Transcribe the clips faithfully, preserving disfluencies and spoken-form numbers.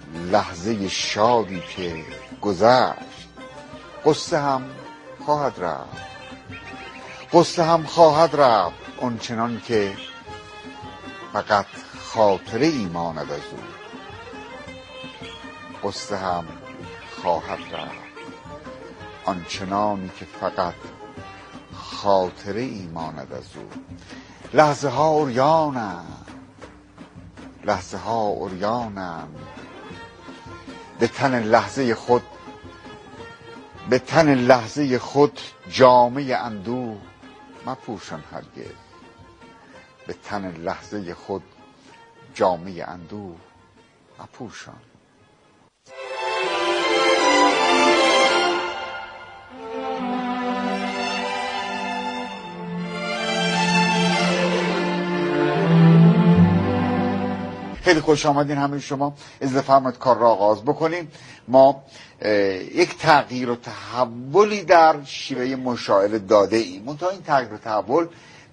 لحظه شادی که گذشت، قصه هم خواهد رفت، قصه هم خواهد رفت، اون چنان که فقط خاطره ای ماند از او. قصه هم خواهد رفت، آنچنانی که فقط خاطره ای ماند از او. لحظه ها عریانند، لحظه ها عریانند، به تن لحظه خود، به تن لحظه خود جامه اندوه مپوشان هرگز. به تن لحظه خود جامه اندوه مپوشان. خیلی خوش آمدین همه شما. اجازه فرمایید کار را آغاز بکنیم. ما یک تغییر و تحولی در شیوه مشاعره داده ایم، منتها این تغییر و تحول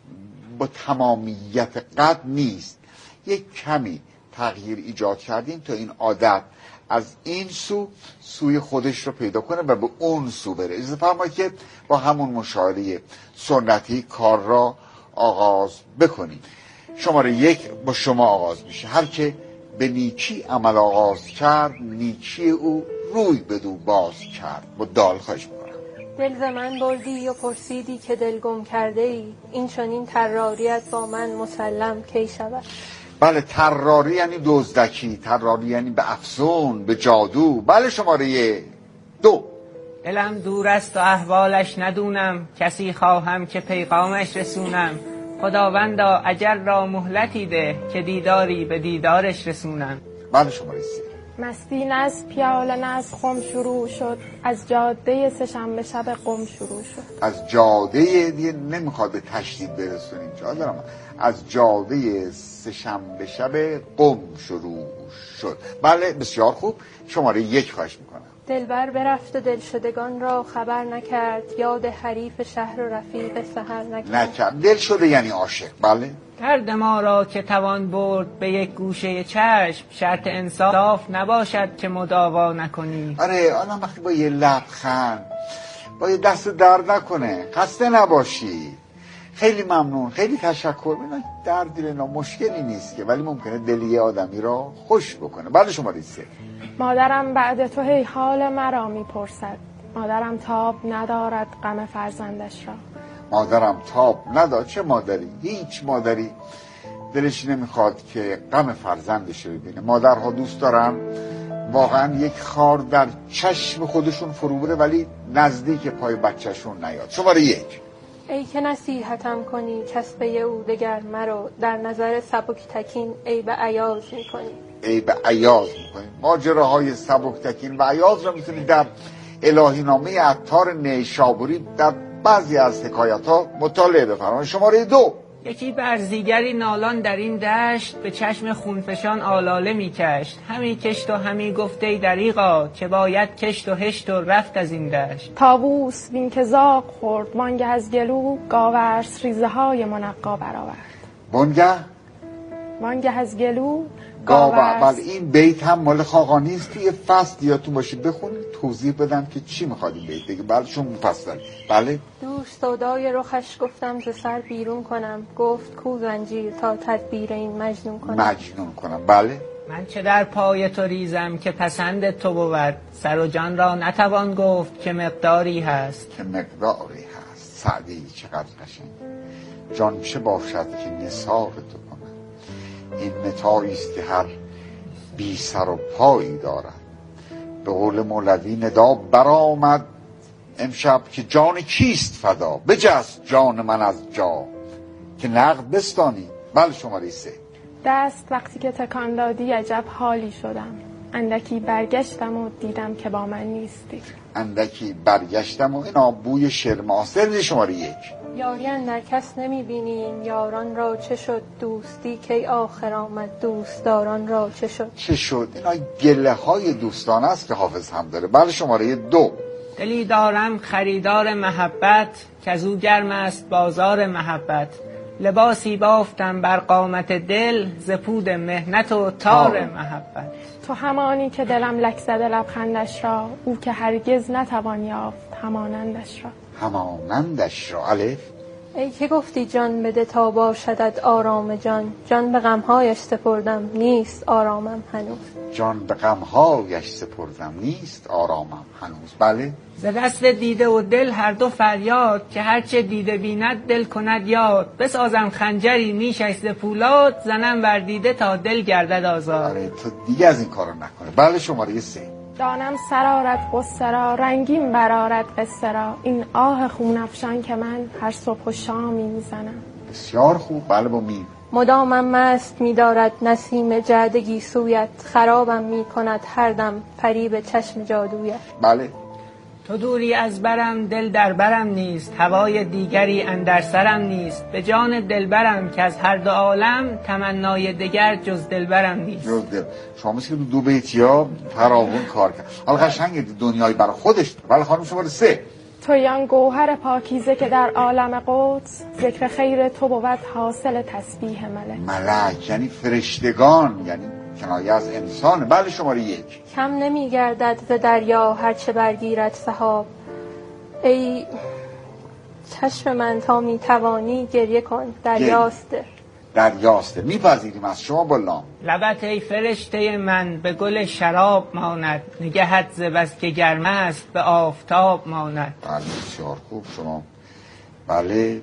با تمامیت قد نیست. یک کمی تغییر ایجاد کردیم تا این عادت از این سو سوی خودش رو پیدا کنه و به اون سو بره. اجازه فرمایید که با همون مشاعره سنتی کار را آغاز بکنیم. شماره یک با شما آغاز میشه. هر که به نیکی عمل آغاز کرد، نیکی او روی بدو باز کرد. با دال خواهش میکنم. دل ز من بردی و پرسیدی که دل گم کرده ای، این چنین طراریت با من مسلم کی شود. بله، طراری یعنی دزدکی، طراری یعنی به افسون، به جادو. بله، شماره دو. دلم دور است و احوالش ندونم، کسی خواهم که پیغامش رسونم. خداوندا اجل را مهلتی ده، که دیداری به دیدارش رسونم. بله، شماره سه. مستی نه از پیاله نه از خم شروع شد، از جاده سه‌شنبه شب قم شروع شد. از جاده دیگه نمیخواد به تشدید برسونیم، جا دارم. از جاده سه‌شنبه شب قم شروع شد. بله، بسیار خوب. شماره یک خواهش میکنم. دلبر برفت و دلشدگان را خبر نکرد، یاد حریف شهر و رفیق سحر نکرد. نکرد. دل شده یعنی عاشق. بله. درد ما را که توان برد به یک گوشه چشم، شرط انصاف نباشد که مداوا نکنی. آره، آنم وقتی با یه لبخند، با یه دست درد نکنه، خسته نباشی، خیلی ممنون، خیلی تشکر، اینا دردی اینا مشکلی نیست که، ولی ممکنه دل یه آدمی را خوش بکنه. بله، شماره سه. مادرم بعد تو هی حال مرا میپرسد، مادرم تاب ندارد غم فرزندش را. مادرم تاب ندارد. چه مادری؟ هیچ مادری دلش نمیخواد که غم فرزندش رو ببینه. مادرها دوست دارن واقعا یک خار در چشم خودشون فرو بره ولی نزدیک پای بچهشون نیاد. شماره یک. ای که نصیحتم کنی کسبه او دگر مرو، در نظر سبک تکین ای به عیاض میکنی. ای به عیاض میکنی. ماجراهای سبک تکین و عیاض رو میتونید در الهی نامه عطار نیشابوری در بعضی از حکایت ها مطالعه بفرمایید. شماره دو. یکی برزیگری نالان در این دشت، به چشم خونفشان آلاله میکشت. همی کشت و همی گفته ای دریغا، که باید کشت و هشت و رفت از این دشت. طاووس بین که زاغ خورد، وانگه از گلو گاورس ریزه های منقا برآورد. وانگه وانگه از گلو گاورس. بله، این بیت هم مال خاقانی است. توی فصل یادتون باشه بخونید، توضیح بدم که چی میخواد این بیت بگه. بله، چون مفصل. بله. دوست سودای رخش گفتم ز سر بیرون کنم، گفت کو زنجیر تا تدبیر این مجنون کنم. مجنون کنم. بله. من چه در پای تو ریزم که پسند تو بود، سر و جان را نتوان گفت که مقداری هست. که مقداری هست. سعدی چقدر قشنگ. جان چه باشد که نثار تو کنه، این متاعی است که هر بی سر و پایی دارد. به قول مولوی ندا برآمد امشب که جان کیست فدا، بجست جان من از جا که نقد بستانی. بله، شماره سه. دست وقتی که تکان دادی عجب حالی شدم، اندکی برگشتم و دیدم که با من نیستی. اندکی برگشتم و اینا بوی شرماسر. شماره یک. یاری اندر کس نمیبینیم، یاران را چه شد دوستی کی آخر آمد، دوستداران را چه شد. چه شد؟ اینا گله های دوستانه است که حافظ هم داره. بله، شماره دو. دلی دارم خریدار محبت، که از او گرم است بازار محبت. لباسی بافتم بر قامت دل ز پود مهنت و تار آه. محبت. تو همانی که دلم لک زده لبخندش را، او که هرگز نتوان یافت همانندش را. همانندش را. الف. ای که گفتی جان بده تا باشدت آرام جان، جان به غمهایش سپردم نیست آرامم هنوز. جان به غمهایش سپردم نیست آرامم هنوز. بله. ز دست دیده و دل هر دو فریاد، که هرچه دیده بیند دل کند یاد. بسازم خنجری نیشش ز پولاد، زنم بر دیده تا دل گردد آزاد. آره تو دیگه از این کارو نکنه. بله شماره سه. دانم سرارت قصه را، رنگین برارت قصه را، این آه خون افشان که من هر صبح و شامی میزنم. بسیار خوب. بله با میم. مدامم مست می‌دارد نسیم جعدگی سویت، خرابم می‌کند هر دم فریب چشم جادویت. بله. تو دوری از برم دل در برم نیست، هوای دیگری اندر سرم نیست. به جان دلبرم که از هر دو عالم، تمنای دگر جز دلبرم نیست. جز دل. شما مثل دو بیتیا فراوون کار کرد. حالا قشنگ دنیای برای خودش. بله خانم شماره سه. توی آن گوهر پاکیزه که در عالم قدس، ذکر خیر تو بود حاصل تسبیح ملک. ملک یعنی فرشتگان، یعنی کنایه از انسان. بله شماره یک. کم نمی‌گردد ز دریا هرچه برگیرد سحاب، ای چشم من تا می‌توانی گریه کن دریاسته. دریاسته. میپذیریم از شما با لام. لبت ای فرشته من به گل شراب ماند، نگهت ز بس که گرم است به آفتاب ماند. بله بسیار خوب. شما بله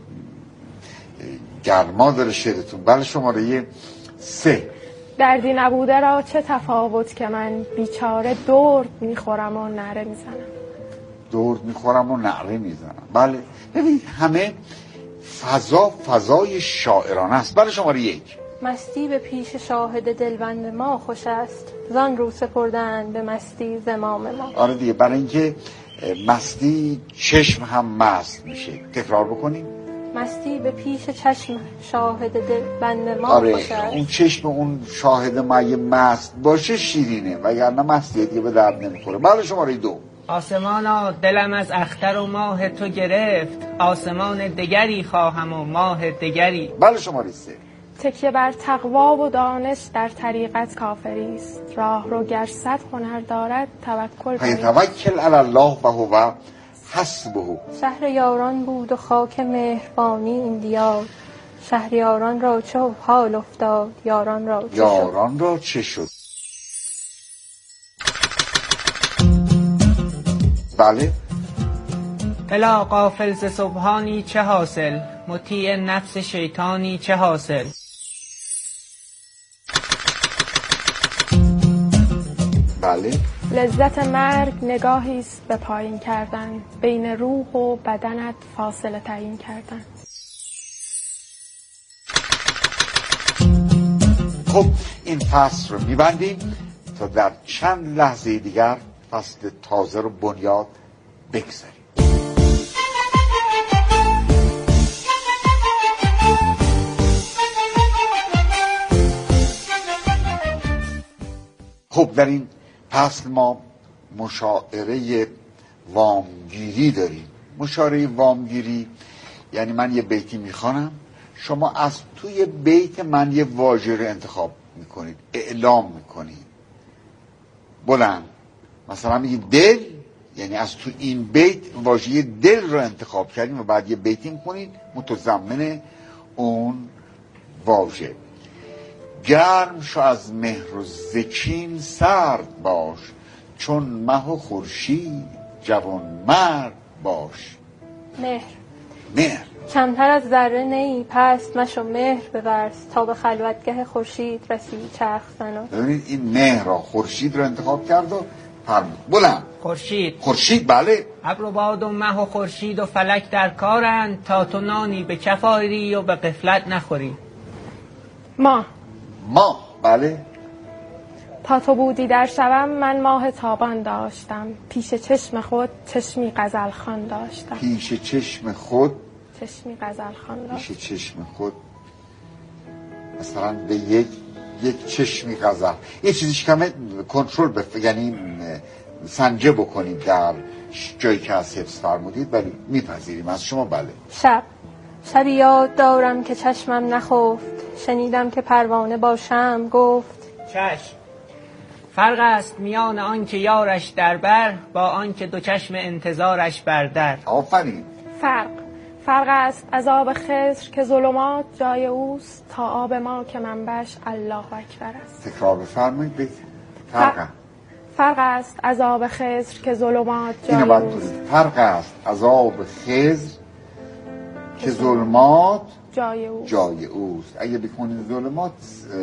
گرما داره شعرتون. بله شماره سه. دردی نبوده را چه تفاوت که من بیچاره درد میخورم و نعره میزنم. درد میخورم و نعره میزنم. بله ببینید همه فضا فضای شاعرانه است. بله شماره یک. مستی به پیش شاهد دلبند ما خوش است، زان رو سپردن به مستی زمام ما. آره دیگه، برای اینکه مستی چشم هم مست میشه. تکرار بکنیم. مستی به پیش چشم شاهد دلبند ما آره خوش است. اون چشم اون شاهد ما اگه مست باشه شیرینه، وگرنه مستی دیگه به درد نمیخوره. بله شماره دو. آسمانا دلم از اختر و ماه تو گرفت، آسمان دگری خواهم و ماه دگری. بله شماره سه. تکیه بر تقوا و دانش در طریقت کافری است، راه رو گر صد هنر دارد توکل بر توکل علی الله و هو حسبه. شهر یاران بود و خاک مهربانی این دیار، شهر یاران را چه حال افتاد یاران را چه شد. یاران را چه شد. بله. الا غافل ز سبحانی چه حاصل، مطیع نفس شیطانی چه حاصل. بله. لذت مرگ نگاهی است به پایین کردن، بین روح و بدنت فاصله تعیین کردن. خب این فصل رو میبندیم تا در چند لحظه دیگر فصل تازه رو بنیاد بگذاریم. خب در این فصل ما مشاعره وامگیری داریم. مشاعره وامگیری یعنی من یه بیتی میخوانم، شما از توی بیت من یه واژه رو انتخاب میکنید، اعلام میکنید بلند. مثلا میگید دل، یعنی از تو این بیت واژه دل رو انتخاب کردیم و بعد یه بیتی میکنید متضمن اون واژه. گرم شو از مهر و زکین سرد باش، چون مه و خورشید جوان مرد باش. مهر. مهر. کمتر از ذره نی پست مشو مهر بورز، تا به خلوتگه خورشید رسی چرخ زنا. ببینید این مهر را خورشید رو انتخاب کرد و فرمود بلند. خورشید. خورشید بله. ابر و باد و مه و خورشید و فلک در کارند، تا تو نانی به کف آری و به غفلت نخوری. ماه. ماه بله. تا تو بودی در شبم من ماه تابان داشتم، پیش چشم خود چشمی غزل خوان داشتم. پیش چشم خود چشمی غزل خوان داشتم. پیش چشم خود مثلا به یک یک چشمی غزل، یه چیزیش کمه کنترل بف... یعنی سنجه بکنید در جایی که از حفظ فرمودید، ولی میپذیریم از شما. بله. شب. شبی یاد دارم که چشمم نخفت، شنیدم که پروانه باشم گفت چشم. فرق است میان آن که یارش در بر با آن که دو چشم انتظارش بر در. آفرین. فرق فرق است از آب خضر که ظلمات جای اوست تا آب ما که منبعش الله اکبر است. تکرار بفرمایید. بید فرق فرق, فرق است از آب خضر که ظلمات جای اینو باید اوست. بگید. فرق است از آب خضر که ظلمات جای اوست. جای اوست. اگه بکنید ظلمات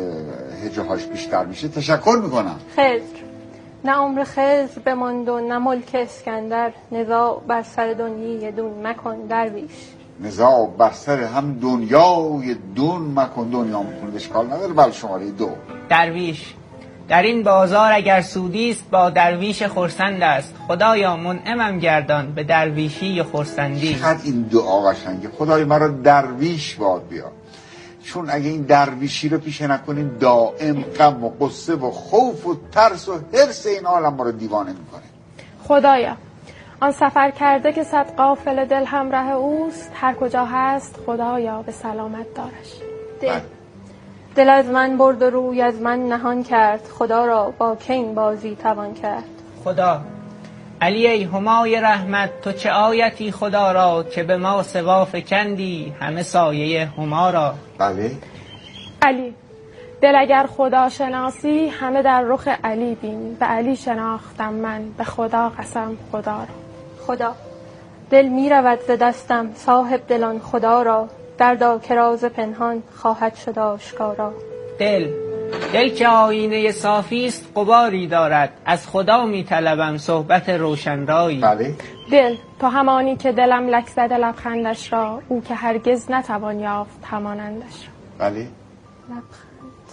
هجاهاش بیشتر میشه. تشکر میکنم. خضر. نه عمر خضر بماند و نه ملک اسکندر، نزاع بر سر دنیای دون مکن درویش. نزاع بر سر هم دنیای دون مکن. دنیا میکنید اشکال نداره. بله شماره دو. درویش. در این بازار اگر سودیست با درویش خرسند است، خدایا منعمم گردان به درویشی خرسندی. چقدر این دعا قشنگه. خدای مرا درویش باد بیار، چون اگه این درویشی رو پیشه نکنیم دائم غم و قصه و خوف و ترس و حرص این عالم ما رو دیوانه میکنه. خدایا آن سفر کرده که صد قافله دل همراه اوست، هر کجا هست خدایا به سلامت دارش. دل. دل از من برد و روی از من نهان کرد، خدا را با که این بازی توان کرد. خدا. علی ای همای رحمت، تو چه آیتی خدا را که به ما سوا فکندی همه سایه هما را. بله. علی. دل اگر خدا شناسی همه در رخ علی بینی، به علی شناختم من به خدا قسم خدا را. خدا. دل می رود ز دستم صاحب دلان خدا را، دردا که راز پنهان خواهد شد آشکارا. دل. دل که آینه صافی است غباری دارد، از خدا می طلبم صحبت روشنرایی. بله. دل. تو همانی که دلم لک زده لبخندش را، او که هرگز نتوان یافت همانندش را. بله. لبخند.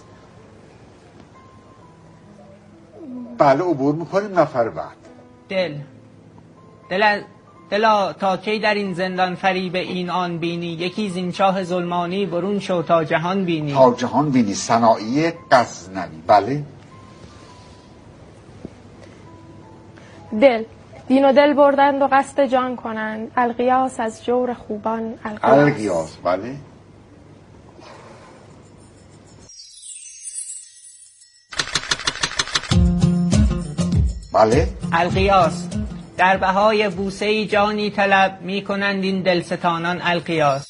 بله عبور میکنیم نفر بعد. دل. دل دلا تا کی در این زندان فریب این آن بینی، یکی زین چاه ظلمانی برون شو تا جهان بینی. تا جهان بینی. صناعی غزنوی. بله. دل. دین و دل بردند و قصد جان کنند، القیاس از جور خوبان القیاس. القیاس. بله. بله. القیاس. در بهای بوسه‌ای جانی طلب می کنند این دلستانان القیاس.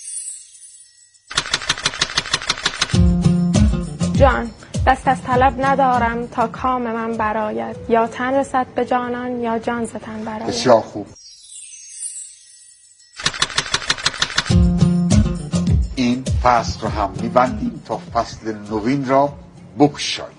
جان. دست از طلب ندارم تا کام من براید، یا تن رسد به جانان یا جان ز تن براید. بسیار خوب. این فصل رو هم میبندیم تا فصل نوین را بگشاییم.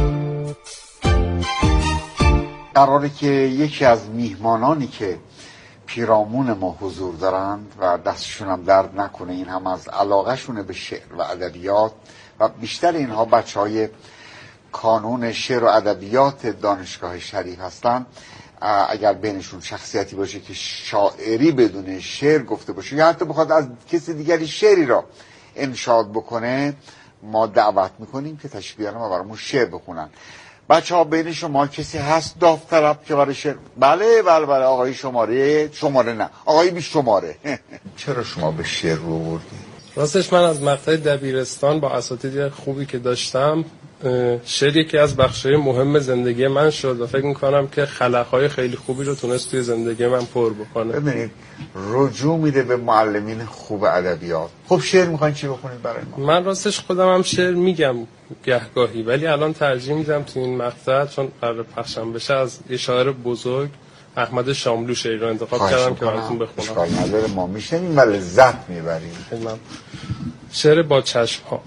قراره که یکی از میهمانانی که پیرامون ما حضور دارند و دستشون هم درد نکنه، این هم از علاقه شونه به شعر و ادبیات و بیشتر اینها بچه های کانون شعر و ادبیات دانشگاه شریف هستن، اگر بینشون شخصیتی باشه که شاعری بدون شعر گفته باشه یا حتی بخواد از کسی دیگری شعری را انشاد بکنه، ما دعوت میکنیم که تشریف بیارن و برامون شعر بخونن. بچه ها بین شما کسی هست داوطلب که برای شعر؟ بله بله بله. آقای شماره شماره نه آقای بی شماره. چرا شما به شعر رو بردید؟ راستش من از مقطع دبیرستان با اساتید خوبی که داشتم شعر یکی از بخشای مهم زندگی من شد و فکر میکنم که خلاقهای خیلی خوبی رو تونست توی زندگی من پر بکنه. ببینید رجوع میده به معلمین خوب ادبیات. خب شعر میخواین چی بخونید برای ما؟ من راستش خودم هم شعر میگم گهگاهی، ولی الان ترجیح میدم تو این مقطع چون قرار پخشم بشه از یه شاعر بزرگ احمد شاملو شعر رو انتخاب کردم که براتون بخونم. اشکال نداره، ما میشنیم و لذت میبریم. شعر با چشم ها.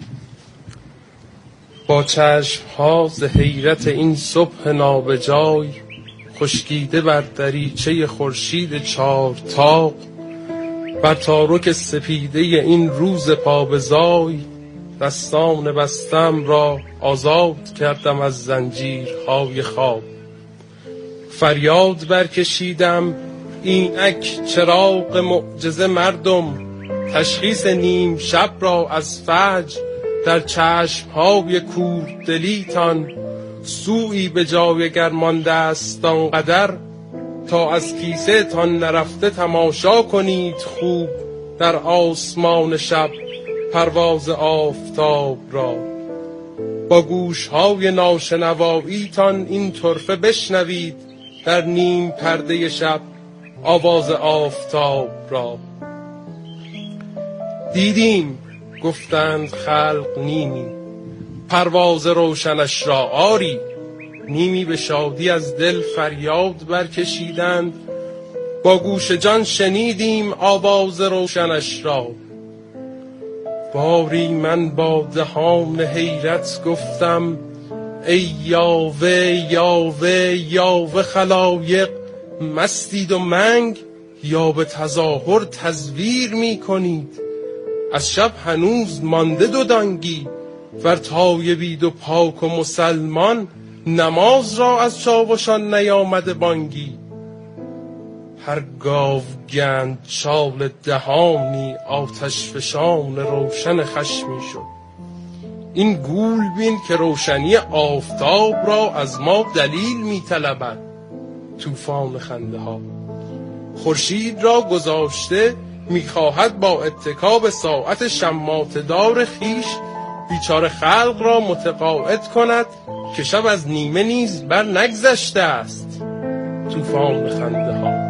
با چشم ها ز حیرت این صبح نابجای، خشکیده بر دریچه خورشید چار تاق، بر تارک سپیده این روز پابزای، دستان بستم را آزاد کردم از زنجیرهای خواب. فریاد برکشیدم اینک چراغ معجزه مردم، تشخیص نیم شب را از فجر در چشمهای کوردلیتان، سویی به جای گر مانده است آنقدر تا از کیسه تان نرفته تماشا کنید خوب، در آسمان شب پرواز آفتاب را. با گوش‌های ناشنواییتان این طرفه بشنوید در نیم پرده شب آواز آفتاب را. دیدیم گفتند خلق نیمی، پرواز روشنش را آری. نیمی به شادی از دل فریاد برکشیدند، با گوش جان شنیدیم آواز روشنش را. باری من با دهان حیرت گفتم، ای یاوه یاوه یاوه خلایق، مستید و منگ یا به تظاهر تزویر می کنید؟ از شب هنوز مانده دو دانگی، ور تایبید و پاک و مسلمان، نماز را از چاوشان نیامده بانگی. هر گاوگند چال دهانی آتش فشان روشن خشمی شد. این گول بین که روشنی آفتاب را از ما دلیل می طلبد. طوفان خنده ها خورشید را گذاشته، میخواهد با اتکاب ساعت شماتدار خیش بیچاره خلق را متقاعد کند که شب از نیمه نیز بر نگذشته است. طوفان خنده ها.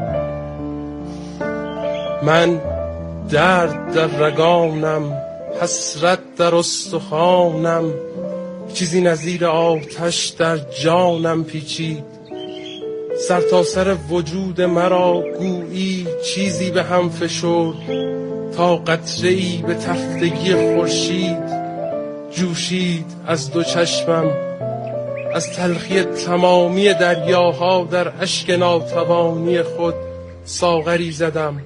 من درد در رگانم، حسرت در استخوانم، چیزی نظیر آتش در جانم پیچید. سر تا سر وجود مرا گویی چیزی به هم فشرد، تا قطره‌ای به تفتگی خورشید جوشید از دو چشمم. از تلخی تمامی دریاها در اشک ناتوانی خود ساغری زدم.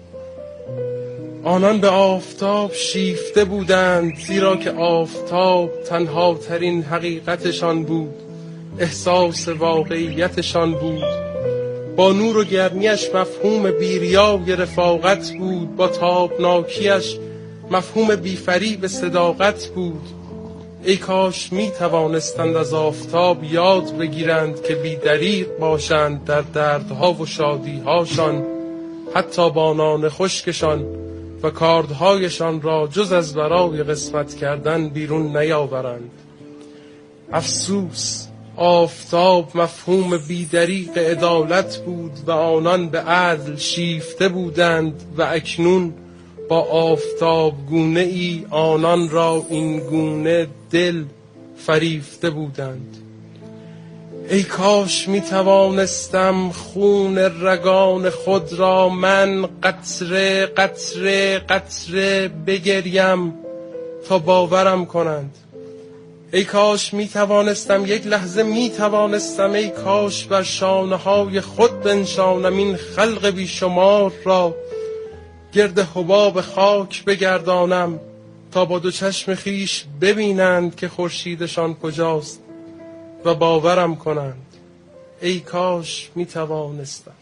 آنان به آفتاب شیفته بودند، زیرا که آفتاب تنها ترین حقیقتشان بود، احساس واقعیتشان بود. با نور و گرمیش مفهوم بیریای رفاقت بود، با تابناکیش مفهوم بیفریب صداقت بود. ای کاش می توانستند از آفتاب یاد بگیرند که بی دریغ باشند در دردها و شادیهاشان، حتی با نان خشکشان و کاردهایشان را جز از برای قسمت کردن بیرون نیاورند. افسوس، آفتاب مفهوم بیدریغ عدالت بود و آنان به عدل شیفته بودند و اکنون با آفتاب گونه ای آنان را این گونه دل فریفته بودند. ای کاش می توانستم خون رگان خود را من قطره قطره قطره بگریم تا باورم کنند. ای کاش می توانستم یک لحظه می توانستم ای کاش بر شانه های خود بنشانم این خلق بیشمار را، گرد حباب خاک بگردانم تا با دو چشم خیش ببینند که خورشیدشان کجاست و باورم کنند. ای کاش می توانستم.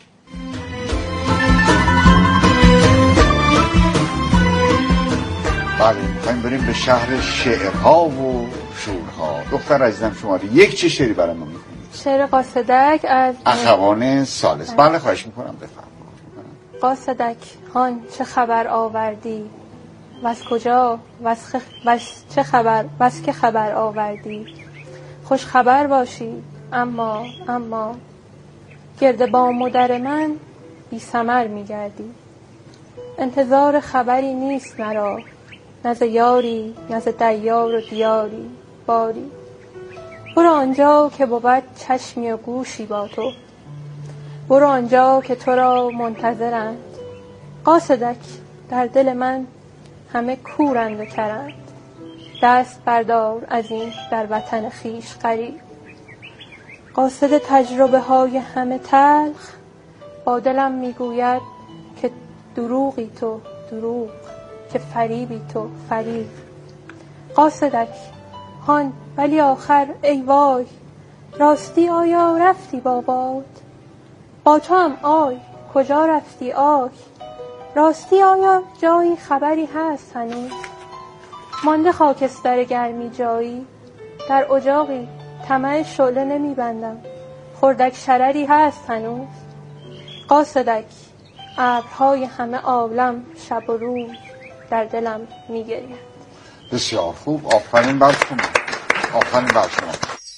بله، میخوایم بریم به شهر شعرها و شورها. دختر عزیزم شماره یک چه شعری برای ما میکنید؟ شعر قاصدک از اخوان ثالث. بله خواهش میکنم بفرمایید. قاصدک هان چه خبر آوردی، وز کجا وز خ... چه خبر وز که خبر آوردی. خوش خبر باشی اما اما گرد بام و در من بی ثمر میگردی. انتظار خبری نیست مرا، نه ز یاری نه ز دیار و دیاری. باری برو آنجا که بود چشمی و گوشی با تو، برو آنجا که تو را منتظرند. قاصدک در دل من همه کورند و کرند، دست بردار از این در وطن خیش غریب. قاصد تجربه های همه تلخ با دلم میگوید که دروغی تو دروغ، که فریبی تو فریب. قاصدک هان ولی آخر ای وای، راستی آیا رفتی با باد؟ با تو هم آی کجا رفتی آی؟ راستی آیا جایی خبری هست هنوز؟ مانده خاکستر گرمی جایی، در اجاقی طمع شعله نمی بندم، خردک شرری هست هنوز؟ قاصدک ابرهای همه عالم شب و روز در دلم میگرید. بسیار خوب، آفرین بر شما، آفرین بر شما.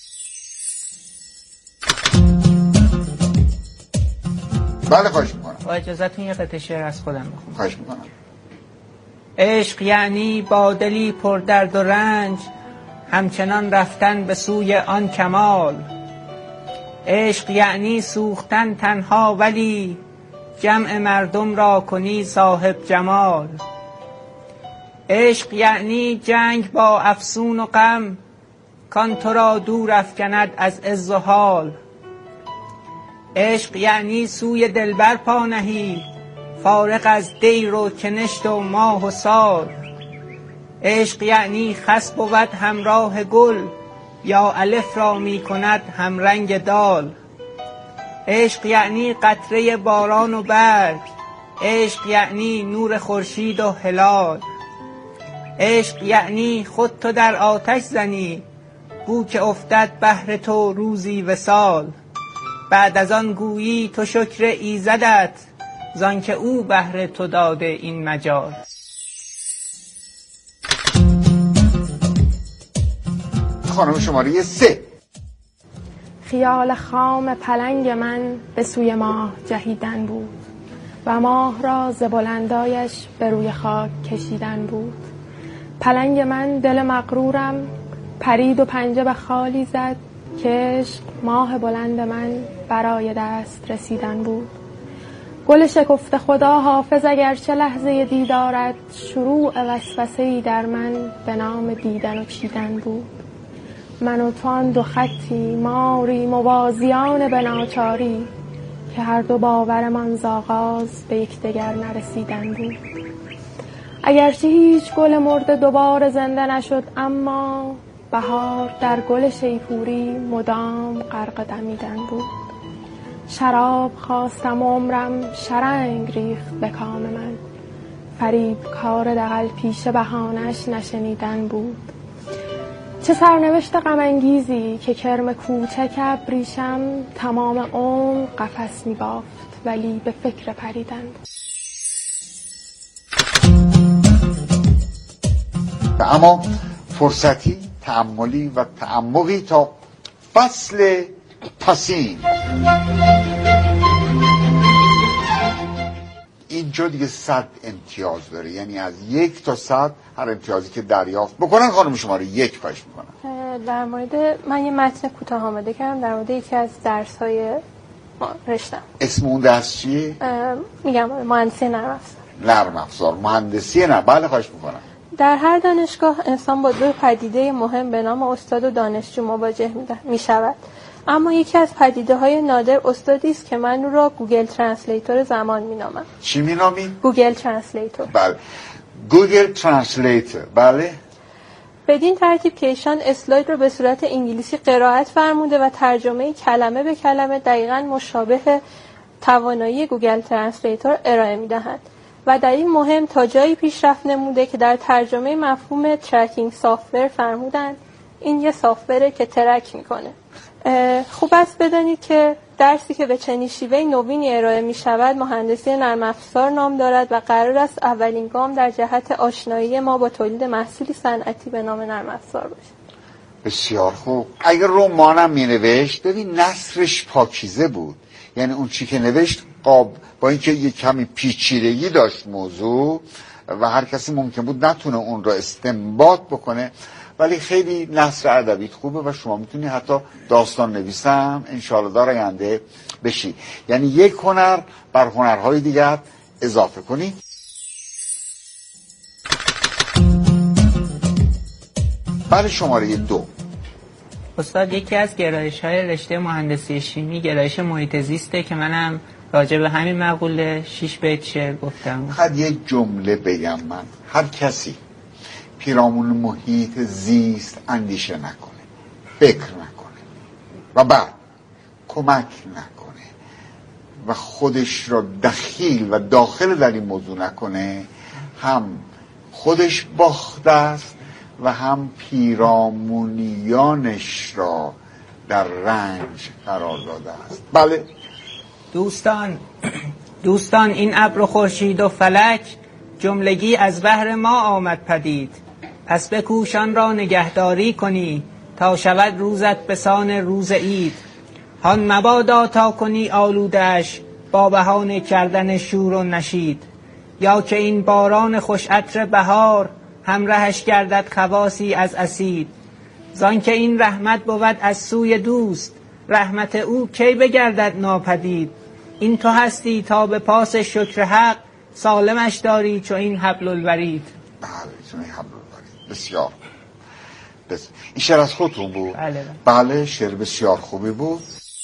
بله خواهش میکنم. با اجازتون یه قطعه شعر از خودم بخونم. خواهش میکنم. عشق یعنی با دلی پر درد و رنج همچنان رفتن به سوی آن کمال. عشق یعنی سوختن تنها ولی جمع مردم را کنی صاحب جمال. عشق یعنی جنگ با افسون و غم کان تو را دور افکند از عز و حال. عشق یعنی سوی دلبر پا نهی فارغ از دیر و کنشت و ماه و سال. عشق یعنی خس بود همراه گل یا الف را می کند همرنگ دال. عشق یعنی قطره باران و برگ، عشق یعنی نور خورشید و هلال. عشق یعنی خود تو در آتش زنی بو که افتد بهر تو روزی وصال. بعد از آن گویی تو شکر ایزدت زان که او بهر تو داده این مجال. خانم شماره سه. خیال خام پلنگ من به سوی ماه جهیدن بود و ماه را ز بلندایش به روی خاک کشیدن بود. پلنگ من دل مغرورم پرید و پنجه به خالی زد که عشق ماه بلند من برای دست رسیدن بود. گل شکفته خدا حافظ اگرچه لحظه دیدارت شروع وسوسه‌ای در من به نام دیدن و چیدن بود. من و تو آن دو خطی ماری موازیان به ناچاری که هر دو باورمان ز آغاز به یکدیگر نرسیدن بود. اگرچه هیچ گل مرده دوباره زنده نشد اما بهار در گل شیپوری مدام غرق دمیدن بود. شراب خواستم و عمرم شرنگ ریخت به کام من فریب کار دغل پیش بهانش نشنیدن بود. چه سرنوشت غم انگیزی که کرم کوچک ابریشم تمام عمر قفس می بافت ولی به فکر پریدن بود. اما فرصتی تأملی و تعمقی تا فصل پسین. اینجا دیگه صد امتیاز داره، یعنی از یک تا صد هر امتیازی که دریافت بکنن. خانم شماره یک خواهش میکنم. در مورد من یه متن کوتاه آماده کردم در مورد یکی از درس‌های رشته‌ام. اسم اون درس چیه؟ میگم مهندسی نرم افزار. نرم افزار مهندسی نه. بله خواهش میکنم. در هر دانشگاه انسان با دو پدیده مهم به نام استاد و دانشجو مواجه می شود. اما یکی از پدیده های نادر استادی است که من او را گوگل ترنسلیتور زمان می نامم. چی می نامی؟ گوگل ترنسلیتور. بله. گوگل ترنسلیتور. بله. بدین ترتیب که ایشان اسلاید را به صورت انگلیسی قرائت فرموده و ترجمه کلمه به کلمه دقیقاً مشابه توانایی گوگل ترنسلیتور ارائه می دهند. و در این مهم تا جایی پیشرفت نموده که در ترجمه مفهوم ترکینگ سافتور فرمودند این یه سافتوره که ترک میکنه. خوب است بدانید که درسی که به چنین شیوه نوینی ارائه می شود مهندسی نرم افزار نام دارد و قرار است اولین گام در جهت آشنایی ما با تولید محصولی صنعتی به نام نرم افزار باشد. بسیار خوب. اگر رمانم می نوشت ببین نثرش پاکیزه بود، یعنی اون چی که نوشت قاب با اینکه یه کمی پیچیدگی داشت موضوع و هر کسی ممکن بود نتونه اون را استنباط بکنه، ولی خیلی نثر ادبی خوبه و شما میتونی حتی داستان نویسم انشاءالله در آینده بشی، یعنی یک هنر بر هنرهای دیگر اضافه کنی. برای شماره دو. استاد یکی از گرایش‌های رشته مهندسی شیمی گرایش محیط زیسته که منم راجع به همین مقوله شش بیت شعر گفتم. خد یک جمله بگم من، هر کسی پیرامون محیط زیست اندیشه نکنه، فکر نکنه و بعد کمک نکنه و خودش را دخیل و داخل در این موضوع نکنه، هم خودش باخته است و هم پیرامونیانش را در رنج قرار داده است. بله دوستان، دوستان این ابر و خورشید و فلک جملگی از بهر ما آمد پدید. پس بکوشان را نگهداری کنی تا شود روزت بسان روز عید. هان مبادا تا کنی آلودش با بهانه کردن شور و نشید. یا که این باران خوش عطر بهار همراهش گردد خواصی از اسید. زان که این رحمت بود از سوی دوست رحمت او کی بگردد ناپدید. این تو هستی تا به پاس شکر حق سالمش داری چو این حبل الورید. بله چون این حبل الورید بسیار بس. این شعر از خودتون بود؟ بله بله شعر بسیار خوبی بود.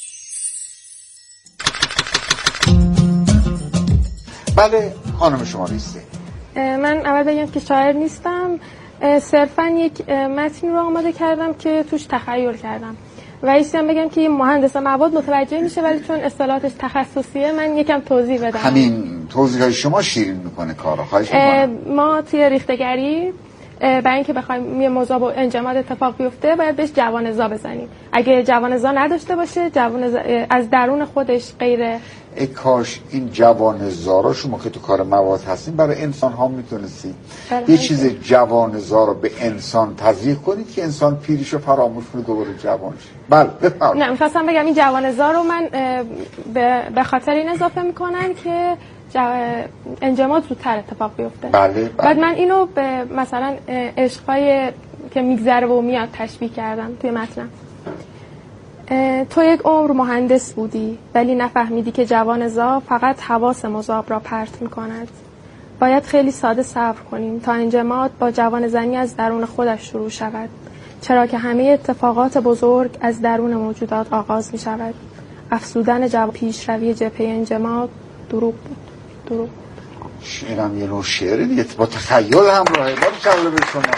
بله خانم شما نیستی؟ من اول بگم که شاعر نیستم، صرفا یک متن رو آماده کردم که توش تخیل کردم و ایشون بگم که مهندس مواد متوجه میشه ولی چون اصطلاحاتش تخصصیه من یکم توضیح بدم. همین توضیحات شما شیرین میکنه کارو. خواهش میکنم. ما توی ریختگری برای اینکه بخوایم یه مذاب و انجماد اتفاق بیفته باید بهش جوانزا بزنیم. اگه جوانزا نداشته باشه جوانزا از درون خودش غیر ای کاش این جوانزا رو شما که تو کار مواد هستین برای انسان ها میتونستید یه چیز جوانزا رو به انسان تزریق کنید که انسان پیریشو فراموش کنه دوباره جوان شه. بله بفرمایید. نه می‌خواستم بگم این جوانزا رو من به خاطر این اضافه میکنم که جو... انجماد زودتر اتفاق بیفته. بله بله. بعد من اینو به مثلا عشقای که میگذره و میاد تشبیه کردم توی متنم. تو یک عمر مهندس بودی ولی نفهمیدی که جوانزا فقط حواس مذاب را پرت میکند. باید خیلی ساده صبر کنیم تا انجماد با جوانزنی از درون خودش شروع شود، چرا که همه اتفاقات بزرگ از درون موجودات آغاز می شود. افسودن جو... پیشروی جبهه انجماد دروغ بود. دروغ. شعرم یه نوع شعره دیگه با تخیل همراهه. با تخیل به شما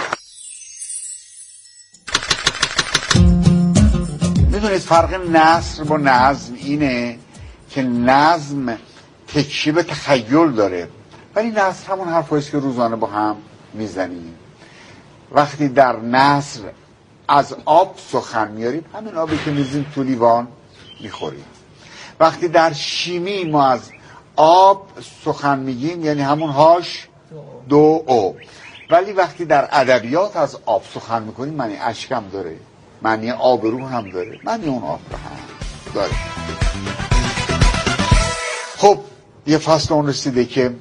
میدونید فرق نثر با نظم اینه که نظم تکیه به تخیل داره ولی نثر همون حرفاییست که روزانه با هم میزنیم. وقتی در نثر از آب سخن میاریم همین آبی که میزیم تو لیوان میخوریم. وقتی در شیمی ما از آب سخن میگیم یعنی همون هاش دو او. ولی وقتی در ادبیات از آب سخن میکنیم معنی اشکم داره، معنی آبرو هم داره، معنی اون آب هم داره. خب یه فصل اون رسیده که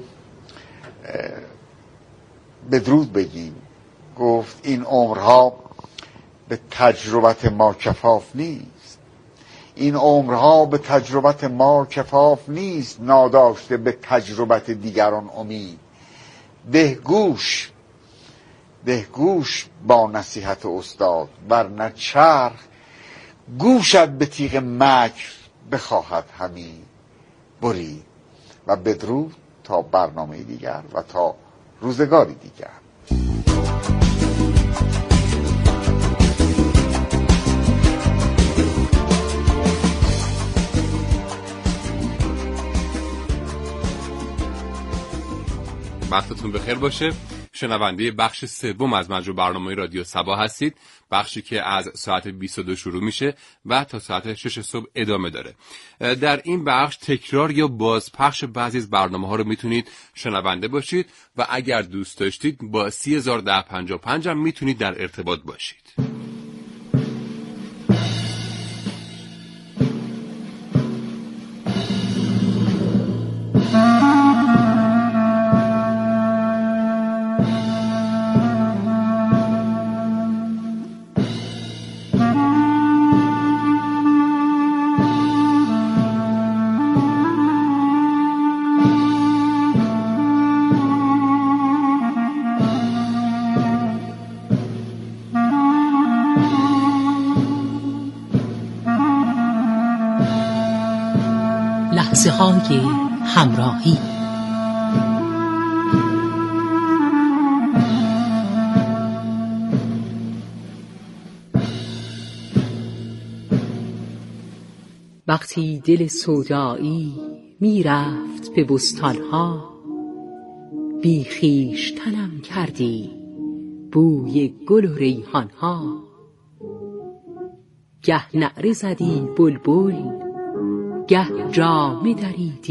بدرود بگیم. گفت این عمرها به تجربت ما کفاف نیست، این عمرها به تجربت ما کفاف نیست، ناداشته به تجربت دیگران امید. دهگوش دهگوش با نصیحت استاد ورنه چرخ گوشت به تیغ مکر بخواهد همی برید. و بدرود تا برنامه دیگر و تا روزگاری دیگر. وقتتون بخیر باشه. شنونده بخش سوم از مجموع برنامه رادیو صبا هستید، بخشی که از ساعت بیست و دو شروع میشه و تا ساعت شش صبح ادامه داره. در این بخش تکرار یا بازپخش بعضی از برنامه ها رو میتونید شنونده باشید و اگر دوست داشتید با سی هزار ده پنجاه و پنج هم میتونید در ارتباط باشید. لحظه های همراهی. وقتی دل سودایی می رفت به بستانها، بی خویشتنم کردی بوی گل و ریحانها. گه نعره زدی بلبل، گه جامه دریدی